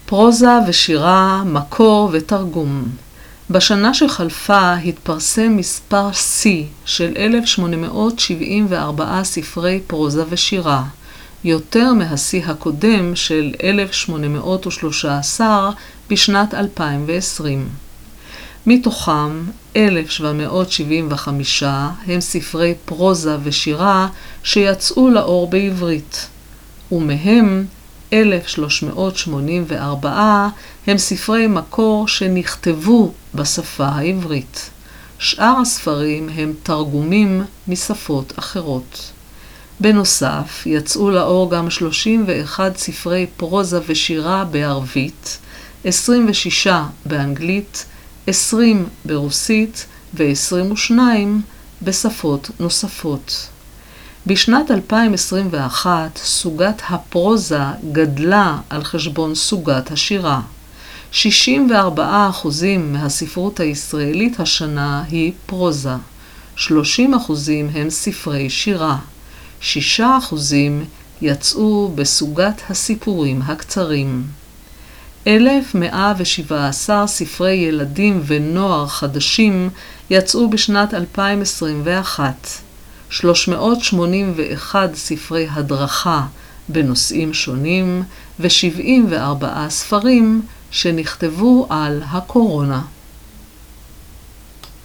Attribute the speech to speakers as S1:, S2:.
S1: פרוזה ושירה, מקור ותרגום. בשנה שחלפה התפרסם מספר שיא של 1,874 ספרי פרוזה ושירה, יותר מהשיא הקודם של 1,813 בשנת 2020. מתוכם 1,775 הם ספרי פרוזה ושירה שיצאו לאור בעברית, ומהם 1,384 הם ספרי מקור שנכתבו בשפה העברית. שאר הספרים הם תרגומים משפות אחרות. בנוסף, יצאו לאור גם 31 ספרי פרוזה ושירה בערבית, 26 באנגלית, 20 ברוסית ו-22 בשפות נוספות. בשנת 2021 סוגת הפרוזה גדלה על חשבון סוגת השירה. 64% מהספרות הישראלית השנה היא פרוזה, 30% הם ספרי שירה, 6% יצאו בסוגת הסיפורים הקצרים. 1,117 ספרי ילדים ונוער חדשים יצאו בשנת 2021. 381 ספרי הדרכה בנושאים שונים ו74 ספרים שנכתבו על הקורונה.